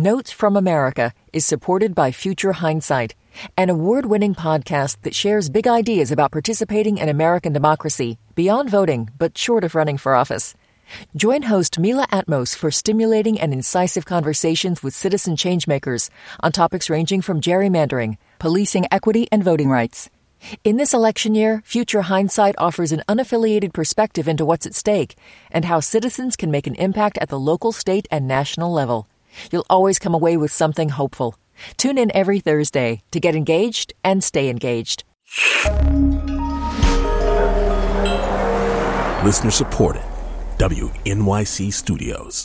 Notes from America is supported by Future Hindsight, an award-winning podcast that shares big ideas about participating in American democracy beyond voting, but short of running for office. Join host Mila Atmos for stimulating and incisive conversations with citizen changemakers on topics ranging from gerrymandering, policing equity, and voting rights. In this election year, Future Hindsight offers an unaffiliated perspective into what's at stake and how citizens can make an impact at the local, state, and national level. You'll always come away with something hopeful. Tune in every Thursday to get engaged and stay engaged. Listener supported. WNYC Studios.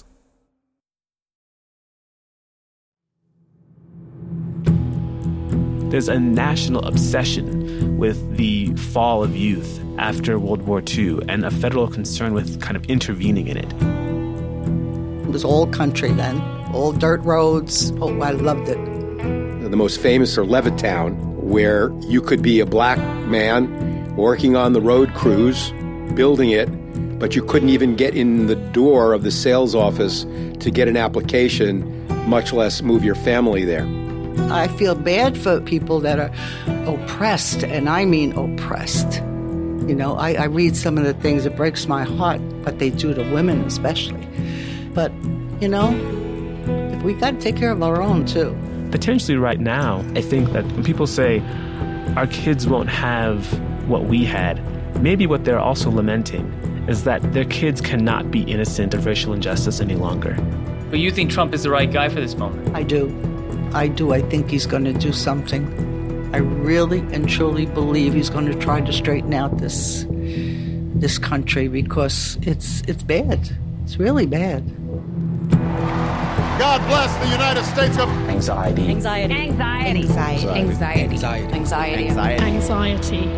There's a national obsession with the fall of youth after World War II and a federal concern with kind of intervening in it. It was all country then, all dirt roads. Oh, I loved it. The most famous are Levittown, where you could be a black man working on the road crews, building it, but you couldn't even get in the door of the sales office to get an application, much less move your family there. I feel bad for people that are oppressed, and I mean oppressed. You know, I read some of the things that breaks my heart, what they do to women especially. But, you know, we got to take care of our own, too. Potentially right now, I think that when people say our kids won't have what we had, maybe what they're also lamenting is that their kids cannot be innocent of racial injustice any longer. But you think Trump is the right guy for this moment? I do. I think he's going to do something. I really and truly believe he's going to try to straighten out this country because it's bad. It's really bad. God bless the United States of anxiety. Anxiety. Anxiety. Anxiety. Anxiety. Anxiety. Anxiety. Anxiety.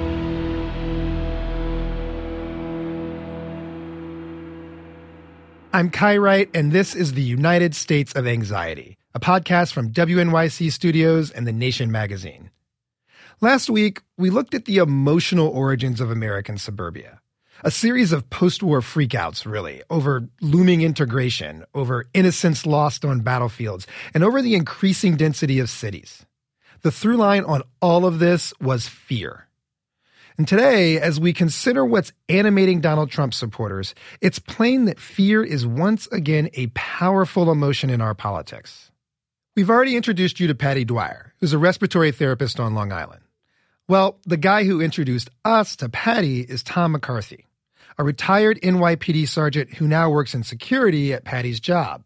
I'm Kai Wright, and this is the United States of Anxiety, a podcast from WNYC Studios and The Nation magazine. Last week, we looked at the emotional origins of American suburbia, a series of post-war freakouts, really, over looming integration, over innocence lost on battlefields, and over the increasing density of cities. The through line on all of this was fear. And today, as we consider what's animating Donald Trump supporters, it's plain that fear is once again a powerful emotion in our politics. We've already introduced you to Patty Dwyer, who's a respiratory therapist on Long Island. Well, the guy who introduced us to Patty is Tom McCarthy, a retired NYPD sergeant who now works in security at Patty's job.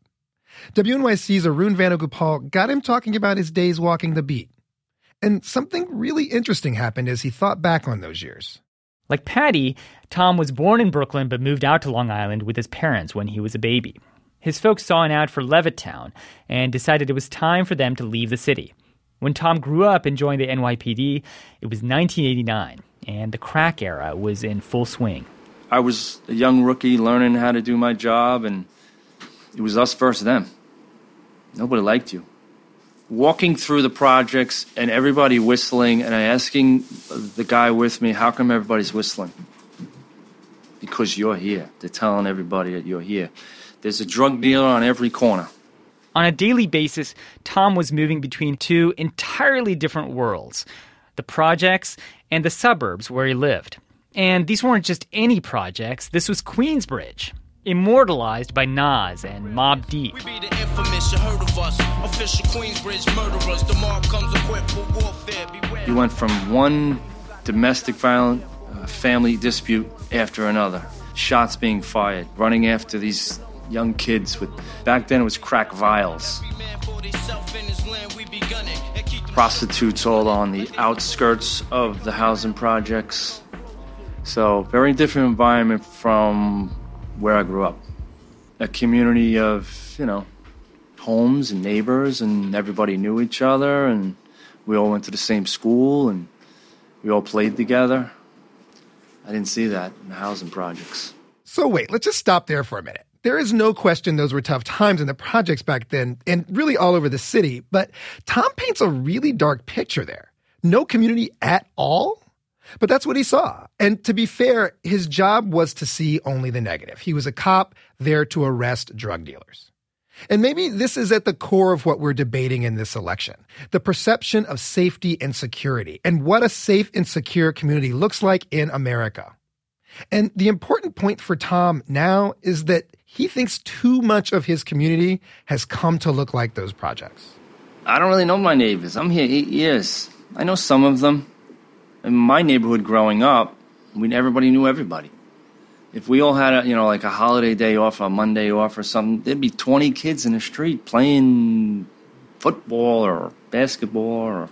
WNYC's Arun Vanagopal got him talking about his days walking the beat. And something really interesting happened as he thought back on those years. Like Patty, Tom was born in Brooklyn but moved out to Long Island with his parents when he was a baby. His folks saw an ad for Levittown and decided it was time for them to leave the city. When Tom grew up and joined the NYPD, it was 1989, and the crack era was in full swing. I was a young rookie learning how to do my job, and it was us versus them. Nobody liked you. Walking through the projects and everybody whistling, and I asking the guy with me, how come everybody's whistling? Because you're here. They're telling everybody that you're here. There's a drug dealer on every corner. On a daily basis, Tom was moving between two entirely different worlds, the projects and the suburbs where he lived. And these weren't just any projects. This was Queensbridge, immortalized by Nas and Mobb Deep. We be the infamous, you heard of us, official Queensbridge murderers. The mob comes equipped for warfare. Beware. You went from one domestic violent family dispute after another. Shots being fired, running after these young kids with, back then it was crack vials. Prostitutes all on the outskirts of the housing projects. So very different environment from where I grew up. A community of, homes and neighbors, and everybody knew each other, and we all went to the same school, and we all played together. I didn't see that in the housing projects. So wait, let's just stop there for a minute. There is no question those were tough times in the projects back then, and really all over the city, but Tom paints a really dark picture there. No community at all? But that's what he saw. And to be fair, his job was to see only the negative. He was a cop there to arrest drug dealers. And maybe this is at the core of what we're debating in this election, the perception of safety and security, and what a safe and secure community looks like in America. And the important point for Tom now is that he thinks too much of his community has come to look like those projects. I don't really know my neighbors. I'm here 8 years. I know some of them. In my neighborhood growing up, everybody knew everybody. If we all had like a holiday day off, a Monday off or something, there'd be 20 kids in the street playing football or basketball or,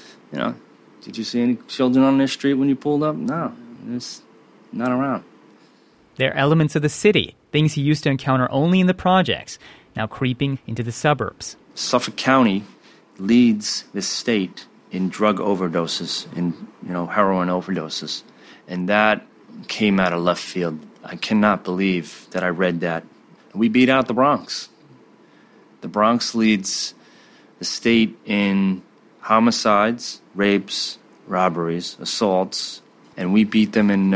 Did you see any children on the street when you pulled up? No, it's not around. They're elements of the city, things he used to encounter only in the projects, now creeping into the suburbs. Suffolk County leads the state in drug overdoses, in heroin overdoses. And that came out of left field. I cannot believe that I read that. We beat out the Bronx. The Bronx leads the state in homicides, rapes, robberies, assaults, and we beat them in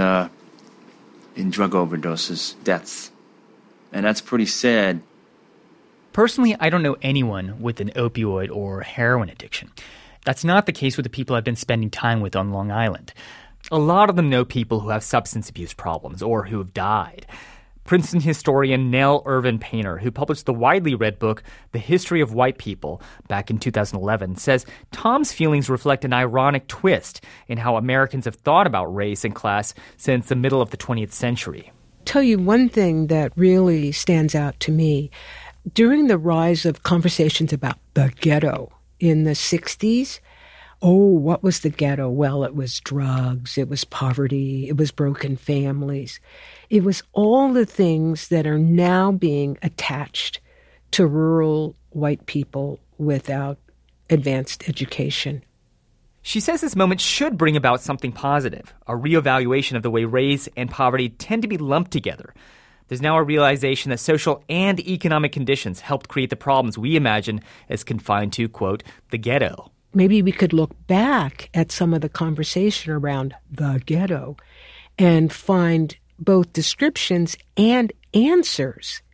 drug overdoses, deaths. And that's pretty sad. Personally, I don't know anyone with an opioid or heroin addiction. That's not the case with the people I've been spending time with on Long Island. A lot of them know people who have substance abuse problems or who have died. Princeton historian Nell Irvin Painter, who published the widely read book The History of White People back in 2011, says Tom's feelings reflect an ironic twist in how Americans have thought about race and class since the middle of the 20th century. Tell you one thing that really stands out to me. During the rise of conversations about the ghetto in the 60s, what was the ghetto? Well, it was drugs, it was poverty, it was broken families. It was all the things that are now being attached to rural white people without advanced education. She says this moment should bring about something positive, a reevaluation of the way race and poverty tend to be lumped together. There's now a realization that social and economic conditions helped create the problems we imagine as confined to, quote, the ghetto. Maybe we could look back at some of the conversation around the ghetto and find both descriptions and answers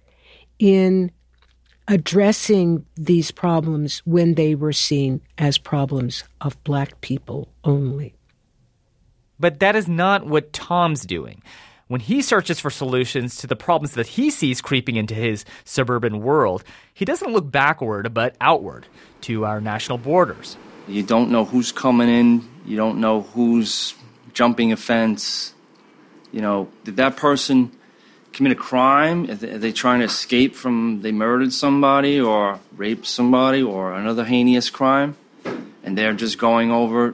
in addressing these problems when they were seen as problems of Black people only. But that is not what Tom's doing. When he searches for solutions to the problems that he sees creeping into his suburban world, he doesn't look backward but outward to our national borders. You don't know who's coming in. You don't know who's jumping a fence. Did that person commit a crime? Are they trying to escape from they murdered somebody or raped somebody or another heinous crime? And they're just going over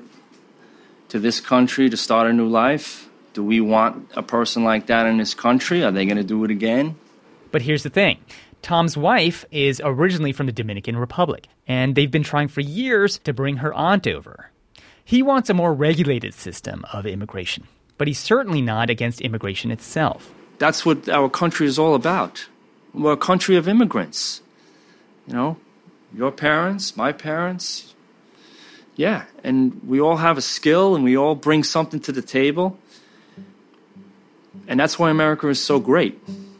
to this country to start a new life? Do we want a person like that in this country? Are they going to do it again? But here's the thing. Tom's wife is originally from the Dominican Republic, and they've been trying for years to bring her aunt over. He wants a more regulated system of immigration, but he's certainly not against immigration itself. That's what our country is all about. We're a country of immigrants. Your parents, my parents. Yeah, and we all have a skill and we all bring something to the table. And that's why America is so great.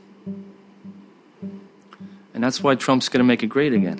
And that's why Trump's going to make it great again.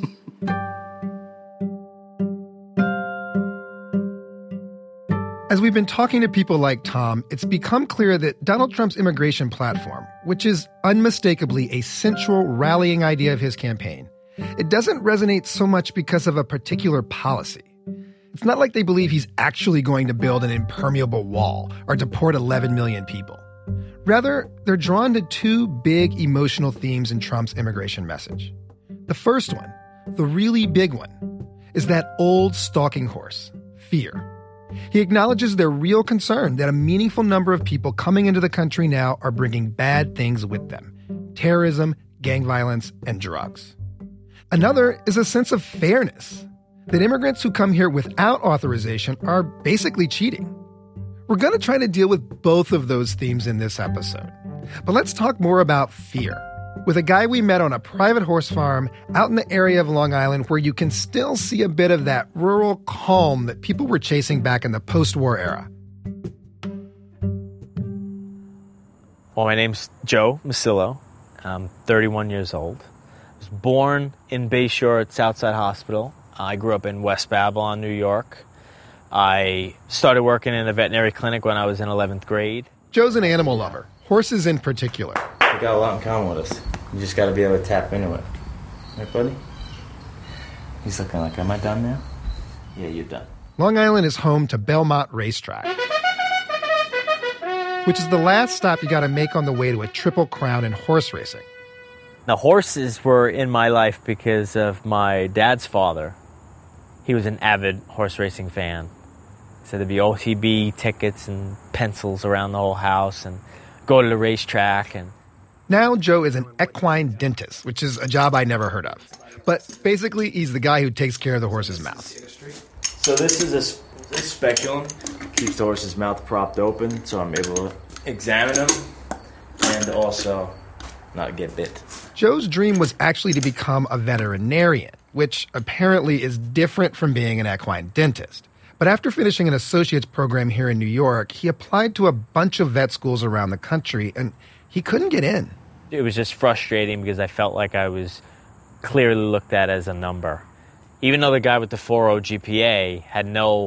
As we've been talking to people like Tom, it's become clear that Donald Trump's immigration platform, which is unmistakably a central rallying idea of his campaign, it doesn't resonate so much because of a particular policy. It's not like they believe he's actually going to build an impermeable wall or deport 11 million people. Rather, they're drawn to two big emotional themes in Trump's immigration message. The first one, the really big one, is that old stalking horse, fear. He acknowledges their real concern that a meaningful number of people coming into the country now are bringing bad things with them: terrorism, gang violence, and drugs. Another is a sense of fairness, that immigrants who come here without authorization are basically cheating. We're going to try to deal with both of those themes in this episode. But let's talk more about fear, with a guy we met on a private horse farm out in the area of Long Island where you can still see a bit of that rural calm that people were chasing back in the post-war era. Well, my name's Joe Masillo. I'm 31 years old. I was was born in Bayshore at Southside Hospital. I grew up in West Babylon, New York. I started working in a veterinary clinic when I was in 11th grade. Joe's an animal lover, horses in particular. We got a lot in common with us. You just got to be able to tap into it. Right, buddy? He's looking like, am I done now? Yeah, you're done. Long Island is home to Belmont Racetrack, which is the last stop you got to make on the way to a Triple Crown in horse racing. The horses were in my life because of my dad's father. He was an avid horse racing fan. So there'd be OTB tickets and pencils around the whole house and go to the racetrack. And now Joe is an equine dentist, which is a job I never heard of. But basically, he's the guy who takes care of the horse's mouth. So this is a speculum. Keeps the horse's mouth propped open so I'm able to examine him and also not get bit. Joe's dream was actually to become a veterinarian, which apparently is different from being an equine dentist. But after finishing an associate's program here in New York, he applied to a bunch of vet schools around the country, and he couldn't get in. It was just frustrating because I felt like I was clearly looked at as a number. Even though the guy with the 4.0 GPA had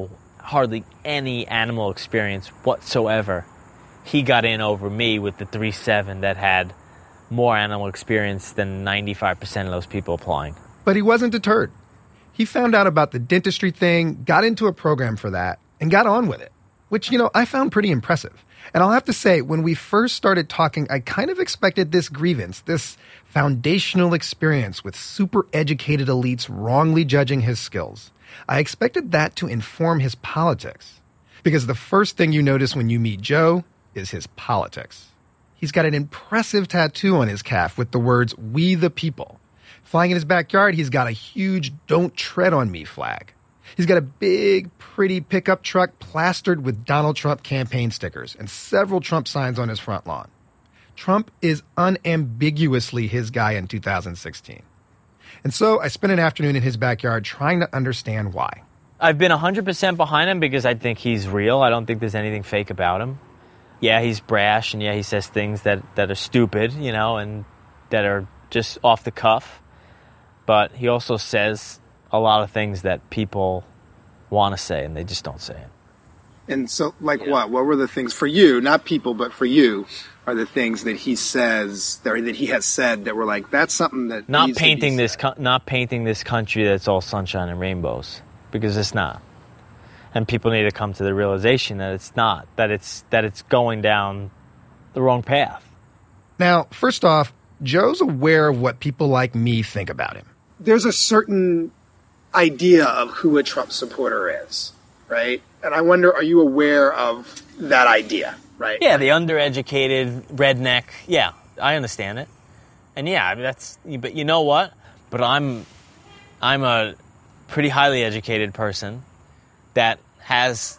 hardly any animal experience whatsoever, he got in over me with the 3.7 that had more animal experience than 95% of those people applying. But he wasn't deterred. He found out about the dentistry thing, got into a program for that, and got on with it, which, I found pretty impressive. And I'll have to say, when we first started talking, I kind of expected this grievance, this foundational experience with super educated elites wrongly judging his skills. I expected that to inform his politics. Because the first thing you notice when you meet Joe is his politics. He's got an impressive tattoo on his calf with the words, "We the People." Flying in his backyard, he's got a huge "Don't Tread on Me" flag. He's got a big, pretty pickup truck plastered with Donald Trump campaign stickers and several Trump signs on his front lawn. Trump is unambiguously his guy in 2016. And so I spent an afternoon in his backyard trying to understand why. I've been 100% behind him because I think he's real. I don't think there's anything fake about him. Yeah, he's brash, and yeah, he says things that are stupid, and that are just off the cuff. But he also says a lot of things that people want to say, and they just don't say it. And so, like what? What were the things for you, not people, but for you, are the things that he says, that he has said that were like, that's something that not painting this country that's all sunshine and rainbows, because it's not. And people need to come to the realization that it's not, that it's going down the wrong path. Now, first off, Joe's aware of what people like me think about him. There's a certain idea of who a Trump supporter is, right? And I wonder, are you aware of that idea, right? Yeah, the undereducated redneck. Yeah, I understand it. And yeah, but you know what? But I'm a pretty highly educated person that has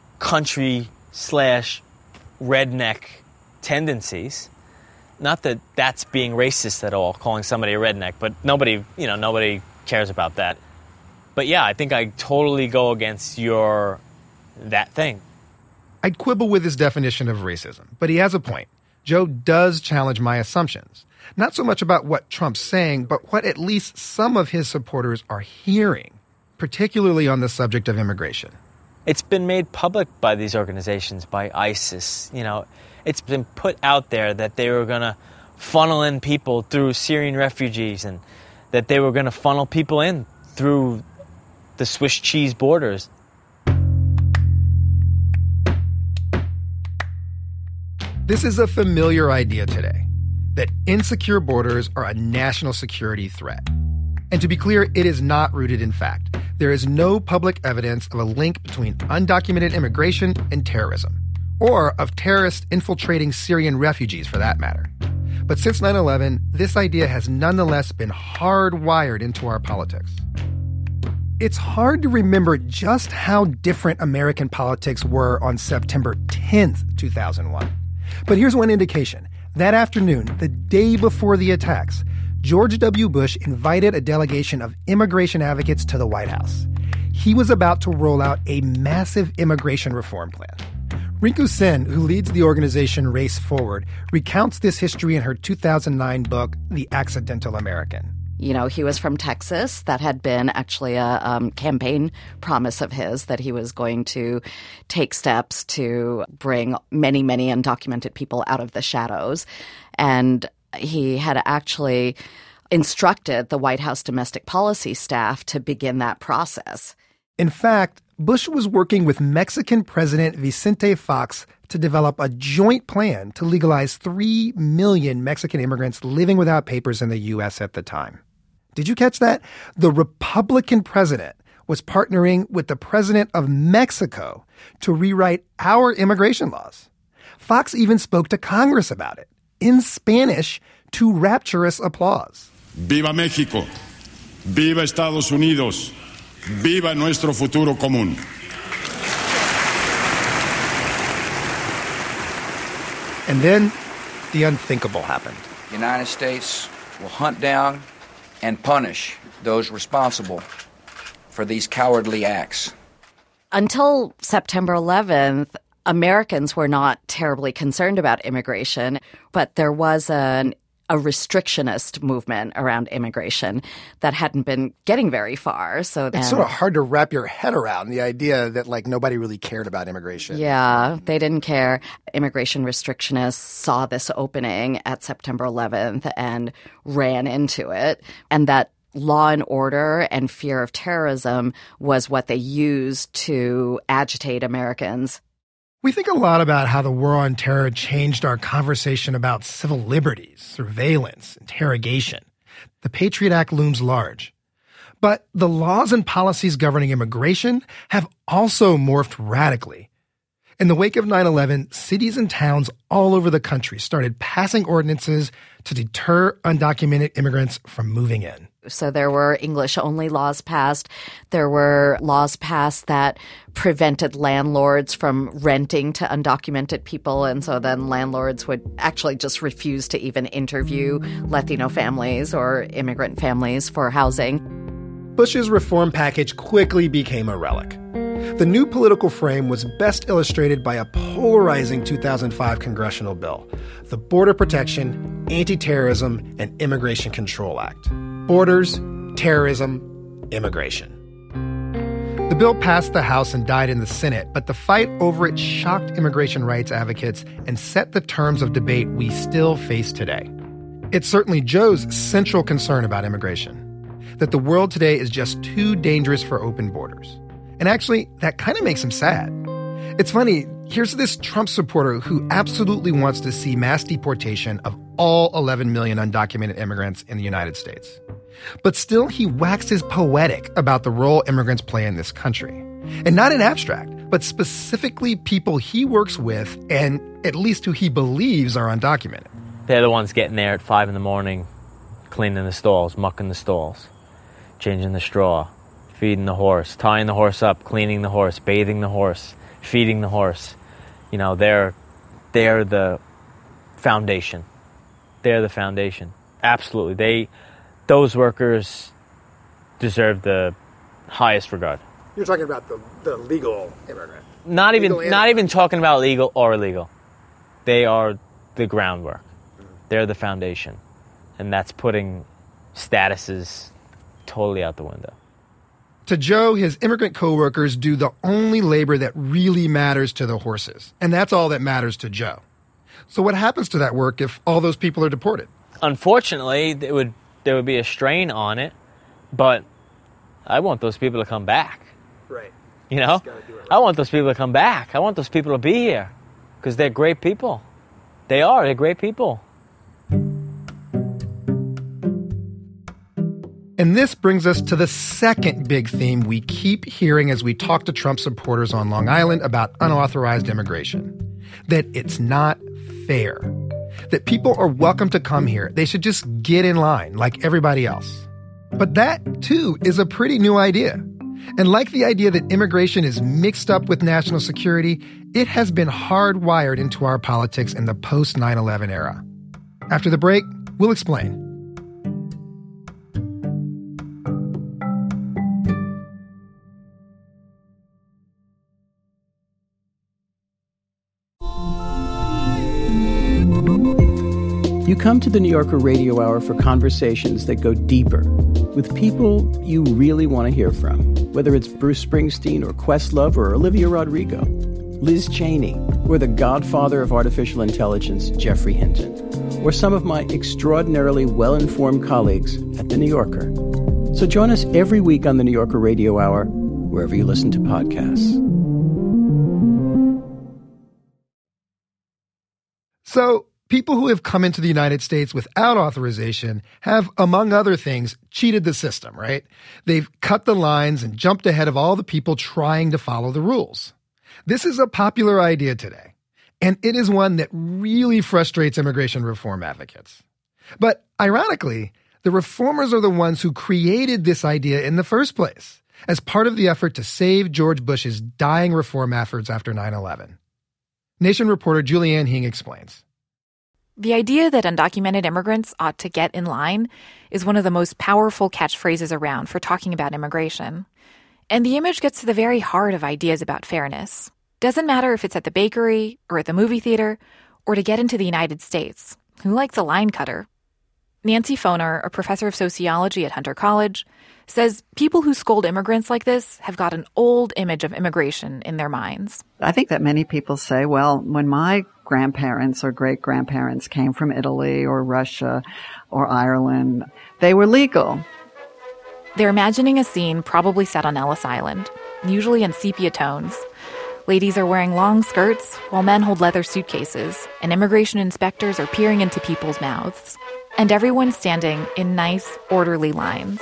country/redneck tendencies. Not that that's being racist at all, calling somebody a redneck, but nobody cares about that. But yeah, I think I totally go against that thing. I'd quibble with his definition of racism, but he has a point. Joe does challenge my assumptions. Not so much about what Trump's saying, but what at least some of his supporters are hearing, particularly on the subject of immigration. It's been made public by these organizations, by ISIS. It's been put out there that they were going to funnel in people through Syrian refugees and that they were going to funnel people in through the Swiss cheese borders. This is a familiar idea today, that insecure borders are a national security threat. And to be clear, it is not rooted in fact. There is no public evidence of a link between undocumented immigration and terrorism, or of terrorists infiltrating Syrian refugees for that matter. But since 9/11, this idea has nonetheless been hardwired into our politics. It's hard to remember just how different American politics were on September 10th, 2001. But here's one indication. That afternoon, the day before the attacks, George W. Bush invited a delegation of immigration advocates to the White House. He was about to roll out a massive immigration reform plan. Rinku Sen, who leads the organization Race Forward, recounts this history in her 2009 book, The Accidental American. You know, he was from Texas. That had been actually a campaign promise of his, that he was going to take steps to bring many, many undocumented people out of the shadows. And he had actually instructed the White House domestic policy staff to begin that process. In fact, Bush was working with Mexican President Vicente Fox to develop a joint plan to legalize 3 million Mexican immigrants living without papers in the U.S. at the time. Did you catch that? The Republican president was partnering with the president of Mexico to rewrite our immigration laws. Fox even spoke to Congress about it in Spanish to rapturous applause. Viva México! Viva Estados Unidos! Viva nuestro futuro común! And then the unthinkable happened. The United States will hunt down and punish those responsible for these cowardly acts. Until September 11th, Americans were not terribly concerned about immigration, but there was a restrictionist movement around immigration that hadn't been getting very far. So it's sort of hard to wrap your head around the idea that nobody really cared about immigration. Yeah, they didn't care. Immigration restrictionists saw this opening at September 11th and ran into it, and that law and order and fear of terrorism was what they used to agitate Americans. We think a lot about how the war on terror changed our conversation about civil liberties, surveillance, interrogation. The Patriot Act looms large. But the laws and policies governing immigration have also morphed radically. In the wake of 9/11, cities and towns all over the country started passing ordinances to deter undocumented immigrants from moving in. So there were English-only laws passed. There were laws passed that prevented landlords from renting to undocumented people. And so then landlords would actually just refuse to even interview Latino families or immigrant families for housing. Bush's reform package quickly became a relic. The new political frame was best illustrated by a polarizing 2005 congressional bill, the Border Protection, Anti-Terrorism, and Immigration Control Act. Borders, terrorism, immigration. The bill passed the House and died in the Senate, but the fight over it shocked immigration rights advocates and set the terms of debate we still face today. It's certainly Joe's central concern about immigration, that the world today is just too dangerous for open borders. And actually, that kind of makes him sad. It's funny, here's this Trump supporter who absolutely wants to see mass deportation of all 11 million undocumented immigrants in the United States. But still, he waxes poetic about the role immigrants play in this country. And not in abstract, but specifically people he works with and at least who he believes are undocumented. They're the ones getting there at 5 in the morning, cleaning the stalls, mucking the stalls, changing the straw, feeding the horse, tying the horse up, cleaning the horse, bathing the horse, feeding the horse. You know, they're the foundation. They're the foundation. Absolutely. Those workers deserve the highest regard. You're talking about the legal immigrant. Not even talking about legal or illegal. They are the groundwork. They're the foundation. And that's putting statuses totally out the window. To Joe, his immigrant coworkers do the only labor that really matters to the horses. And that's all that matters to Joe. So what happens to that work if all those people are deported? Unfortunately, there would be a strain on it, but I want those people to come back. Right. You know? I want those people to come back. I want those people to be here because they're great people. They're great people. And this brings us to the second big theme we keep hearing as we talk to Trump supporters on Long Island about unauthorized immigration. That it's not fair. That people are welcome to come here. They should just get in line like everybody else. But that, too, is a pretty new idea. And like the idea that immigration is mixed up with national security, it has been hardwired into our politics in the post-9/11 era. After the break, we'll explain. You come to the New Yorker Radio Hour for conversations that go deeper with people you really want to hear from, whether it's Bruce Springsteen or Questlove or Olivia Rodrigo, Liz Cheney, or the godfather of artificial intelligence, Geoffrey Hinton, or some of my extraordinarily well-informed colleagues at The New Yorker. So join us every week on the New Yorker Radio Hour, wherever you listen to podcasts. So, people who have come into the United States without authorization have, among other things, cheated the system, right? They've cut the lines and jumped ahead of all the people trying to follow the rules. This is a popular idea today, and it is one that really frustrates immigration reform advocates. But ironically, the reformers are the ones who created this idea in the first place, as part of the effort to save George Bush's dying reform efforts after 9/11. Nation reporter Julianne Hing explains. The idea that undocumented immigrants ought to get in line is one of the most powerful catchphrases around for talking about immigration. And the image gets to the very heart of ideas about fairness. Doesn't matter if it's at the bakery or at the movie theater or to get into the United States. Who likes a line cutter? Nancy Foner, a professor of sociology at Hunter College, says people who scold immigrants like this have got an old image of immigration in their minds. I think that many people say, well, when my grandparents or great-grandparents came from Italy or Russia or Ireland, they were legal. They're imagining a scene probably set on Ellis Island, usually in sepia tones. Ladies are wearing long skirts while men hold leather suitcases, and immigration inspectors are peering into people's mouths. And everyone's standing in nice, orderly lines.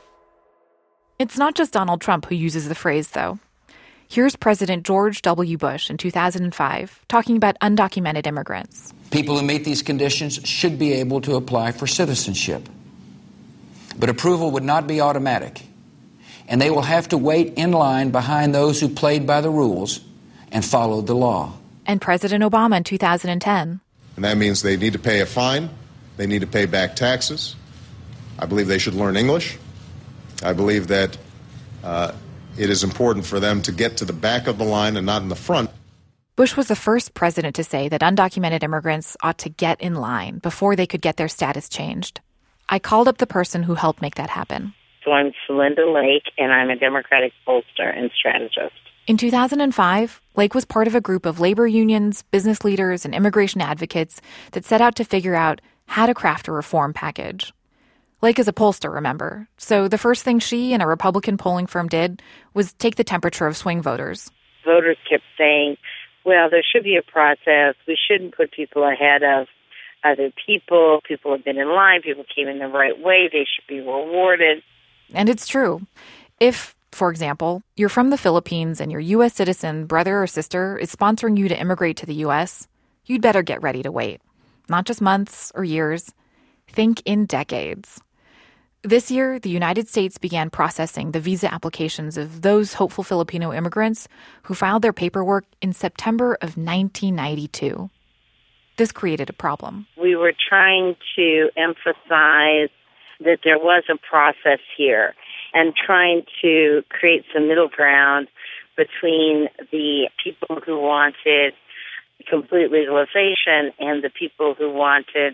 It's not just Donald Trump who uses the phrase, though. Here's President George W. Bush in 2005 talking about undocumented immigrants. People who meet these conditions should be able to apply for citizenship. But approval would not be automatic, and they will have to wait in line behind those who played by the rules and followed the law. And President Obama in 2010. And that means they need to pay a fine. They need to pay back taxes. I believe they should learn English. I believe that it is important for them to get to the back of the line and not in the front. Bush was the first president to say that undocumented immigrants ought to get in line before they could get their status changed. I called up the person who helped make that happen. So I'm Celinda Lake, and I'm a Democratic pollster and strategist. In 2005, Lake was part of a group of labor unions, business leaders, and immigration advocates that set out to figure out how to craft a reform package. Lake is a pollster, remember, so the first thing she and a Republican polling firm did was take the temperature of swing voters. Voters kept saying, well, there should be a process. We shouldn't put people ahead of other people. People have been in line. People came in the right way. They should be rewarded. And it's true. If, for example, you're from the Philippines and your U.S. citizen brother or sister is sponsoring you to immigrate to the U.S., you'd better get ready to wait. Not just months or years. Think in decades. This year, the United States began processing the visa applications of those hopeful Filipino immigrants who filed their paperwork in September of 1992. This created a problem. We were trying to emphasize that there was a process here and trying to create some middle ground between the people who wanted complete legalization and the people who wanted,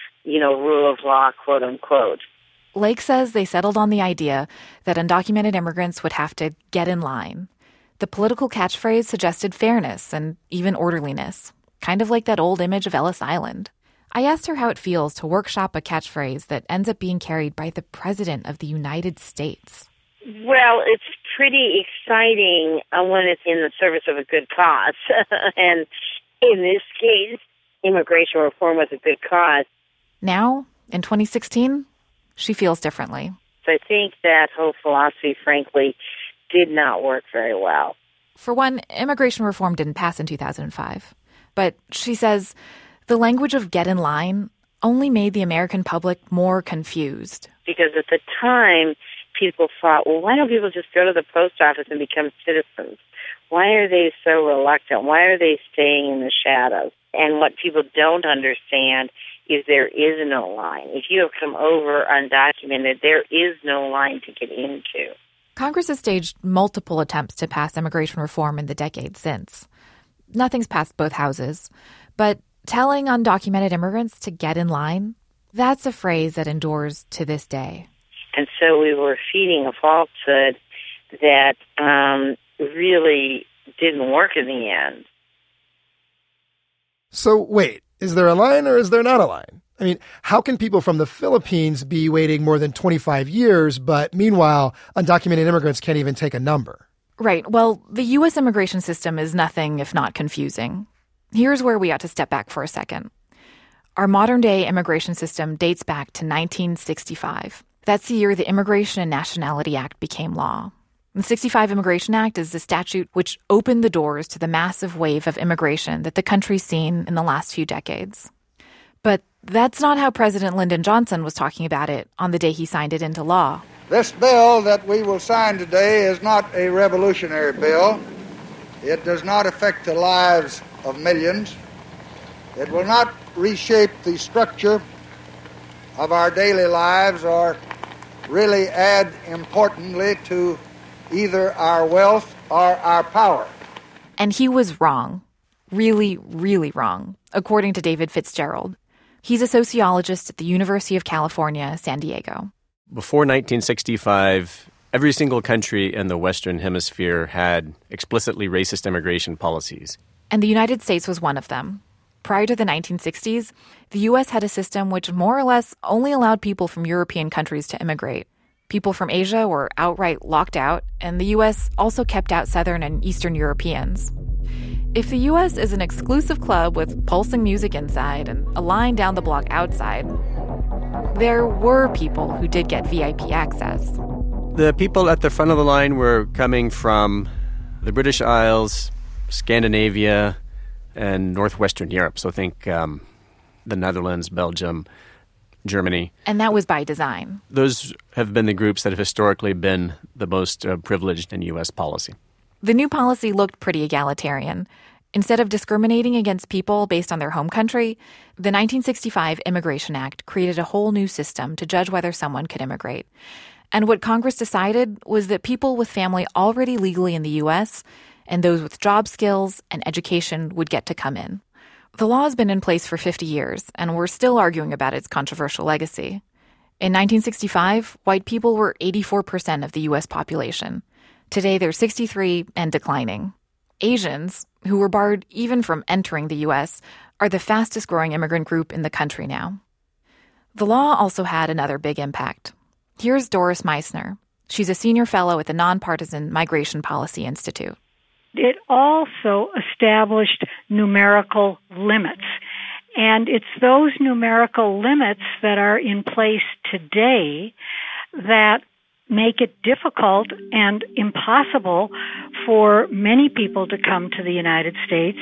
rule of law, quote unquote. Lake says they settled on the idea that undocumented immigrants would have to get in line. The political catchphrase suggested fairness and even orderliness, kind of like that old image of Ellis Island. I asked her how it feels to workshop a catchphrase that ends up being carried by the President of the United States. Well, it's pretty exciting when it's in the service of a good cause. And in this case, immigration reform was a good cause. Now, in 2016, she feels differently. So I think that whole philosophy, frankly, did not work very well. For one, immigration reform didn't pass in 2005. But she says the language of get in line only made the American public more confused. Because at the time, people thought, well, why don't people just go to the post office and become citizens? Why are they so reluctant? Why are they staying in the shadows? And what people don't understand is there is no line. If you have come over undocumented, there is no line to get into. Congress has staged multiple attempts to pass immigration reform in the decades since. Nothing's passed both houses, but Telling undocumented immigrants to get in line, that's a phrase that endures to this day. And so we were feeding a falsehood that really didn't work in the end. So wait, is there a line or is there not a line? I mean, how can people from the Philippines be waiting more than 25 years, but meanwhile, undocumented immigrants can't even take a number? Right. Well, the U.S. immigration system is nothing if not confusing. Here's where we ought to step back for a second. Our modern-day immigration system dates back to 1965. That's the year the Immigration and Nationality Act became law. The 65 Immigration Act is the statute which opened the doors to the massive wave of immigration that the country's seen in the last few decades. But that's not how President Lyndon Johnson was talking about it on the day he signed it into law. This bill that we will sign today is not a revolutionary bill. It does not affect the lives of millions. It will not reshape the structure of our daily lives or really add importantly to either our wealth or our power. And he was wrong. Really, really wrong, according to David Fitzgerald. He's a sociologist at the University of California, San Diego. Before 1965, every single country in the Western Hemisphere had explicitly racist immigration policies. And the United States was one of them. Prior to the 1960s, the U.S. had a system which more or less only allowed people from European countries to immigrate. People from Asia were outright locked out, and the U.S. also kept out Southern and Eastern Europeans. If the U.S. is an exclusive club with pulsing music inside and a line down the block outside, there were people who did get VIP access. The people at the front of the line were coming from the British Isles, Scandinavia, and northwestern Europe. So think the Netherlands, Belgium, Germany. And that was by design. Those have been the groups that have historically been the most privileged in U.S. policy. The new policy looked pretty egalitarian. Instead of discriminating against people based on their home country, the 1965 Immigration Act created a whole new system to judge whether someone could immigrate. And what Congress decided was that people with family already legally in the U.S. and those with job skills and education would get to come in. The law has been in place for 50 years, and we're still arguing about its controversial legacy. In 1965, white people were 84% of the U.S. population. Today, they're 63% and declining. Asians, who were barred even from entering the U.S., are the fastest-growing immigrant group in the country now. The law also had another big impact. Here's Doris Meissner. She's a senior fellow at the Nonpartisan Migration Policy Institute. It also established numerical limits. And it's those numerical limits that are in place today that make it difficult and impossible for many people to come to the United States.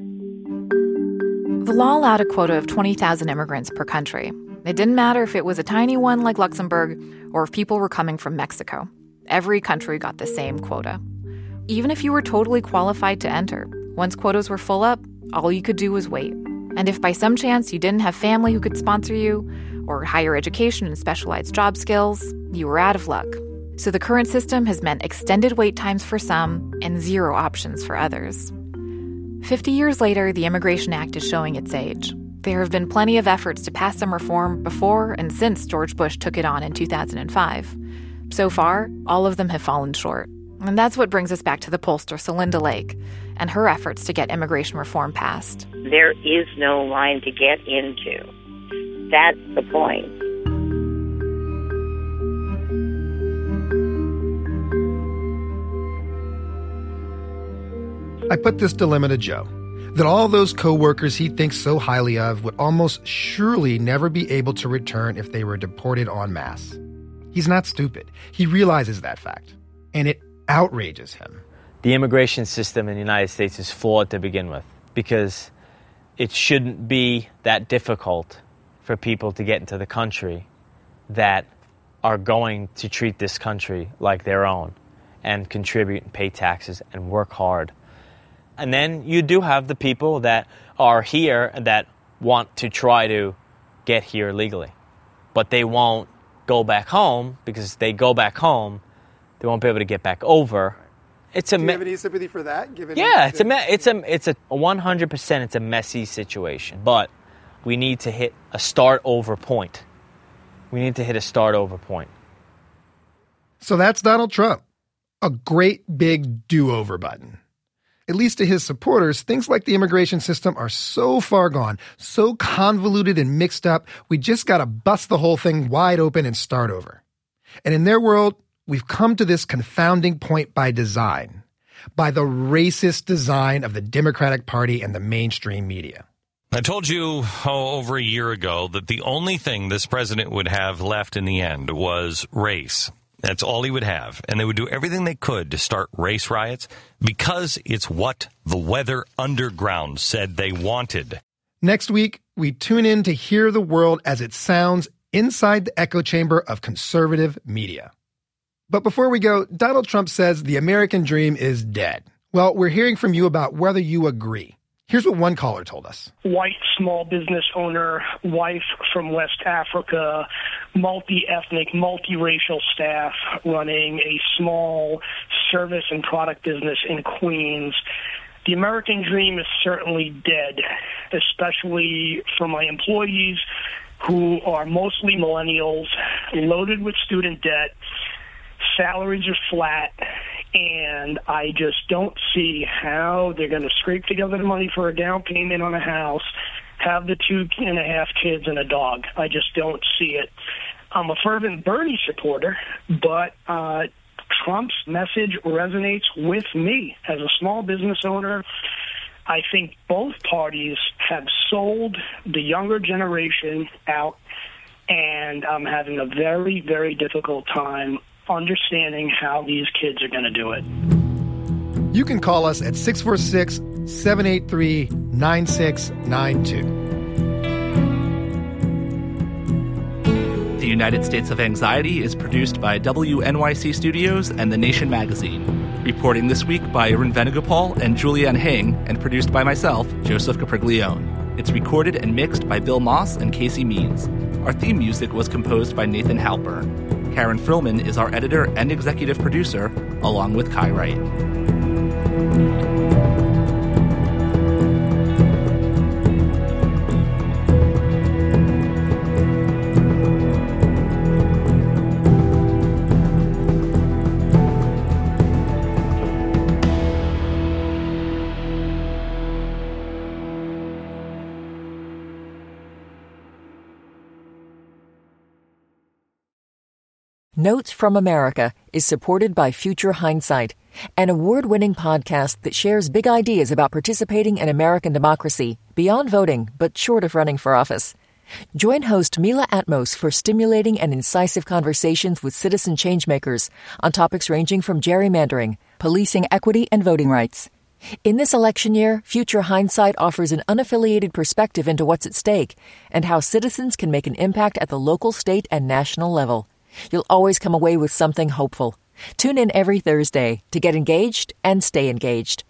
The law allowed a quota of 20,000 immigrants per country. It didn't matter if it was a tiny one like Luxembourg or if people were coming from Mexico. Every country got the same quota. Even if you were totally qualified to enter, once quotas were full up, all you could do was wait. And if by some chance you didn't have family who could sponsor you, or higher education and specialized job skills, you were out of luck. So the current system has meant extended wait times for some and zero options for others. 50 years later, the Immigration Act is showing its age. There have been plenty of efforts to pass some reform before and since George Bush took it on in 2005. So far, all of them have fallen short. And that's what brings us back to the pollster Celinda Lake and her efforts to get immigration reform passed. There is no line to get into. That's the point. I put this dilemma to Joe, that all those co-workers he thinks so highly of would almost surely never be able to return if they were deported en masse. He's not stupid. He realizes that fact, and it outrages him. The immigration system in the United States is flawed to begin with because it shouldn't be that difficult for people to get into the country that are going to treat this country like their own and contribute and pay taxes and work hard. And then you do have the people that are here that want to try to get here legally, but they won't go back home because if they go back home, they won't be able to get back over, It's a Do you have any sympathy for that? Given it's a 100%. It's a messy situation, but we need to hit a start over point. So that's Donald Trump. A great big do-over button. At least to his supporters, things like the immigration system are so far gone, so convoluted and mixed up, we just gotta bust the whole thing wide open and start over. And in their world, we've come to this confounding point by design, by the racist design of the Democratic Party and the mainstream media. I told you over a year ago that the only thing this president would have left in the end was race. That's all he would have. And they would do everything they could to start race riots because it's what the Weather Underground said they wanted. Next week, we tune in to hear the world as it sounds inside the echo chamber of conservative media. But before we go, Donald Trump says the American dream is dead. Well, we're hearing from you about whether you agree. Here's what one caller told us. White small business owner, wife from West Africa, multi-ethnic, multiracial staff running a small service and product business in Queens. The American dream is certainly dead, especially for my employees who are mostly millennials, loaded with student debt. Salaries are flat, and I just don't see how they're going to scrape together the money for a down payment on a house, have the 2.5 kids and a dog. I just don't see it. I'm a fervent Bernie supporter, but Trump's message resonates with me as a small business owner. I think both parties have sold the younger generation out, and I'm having a very, very difficult time understanding how these kids are going to do it. You can call us at 646-783-9692. The United States of Anxiety is produced by WNYC Studios and The Nation magazine. Reporting this week by Arun Venugopal and Julianne Hing, and produced by myself, Joseph Capriglione. It's recorded and mixed by Bill Moss and Casey Means. Our theme music was composed by Nathan Halpern. Karen Frillman is our editor and executive producer, along with Kai Wright. Notes from America is supported by Future Hindsight, an award-winning podcast that shares big ideas about participating in American democracy, beyond voting, but short of running for office. Join host Mila Atmos for stimulating and incisive conversations with citizen changemakers on topics ranging from gerrymandering, policing equity, and voting rights. In this election year, Future Hindsight offers an unaffiliated perspective into what's at stake and how citizens can make an impact at the local, state, and national level. You'll always come away with something hopeful. Tune in every Thursday to get engaged and stay engaged.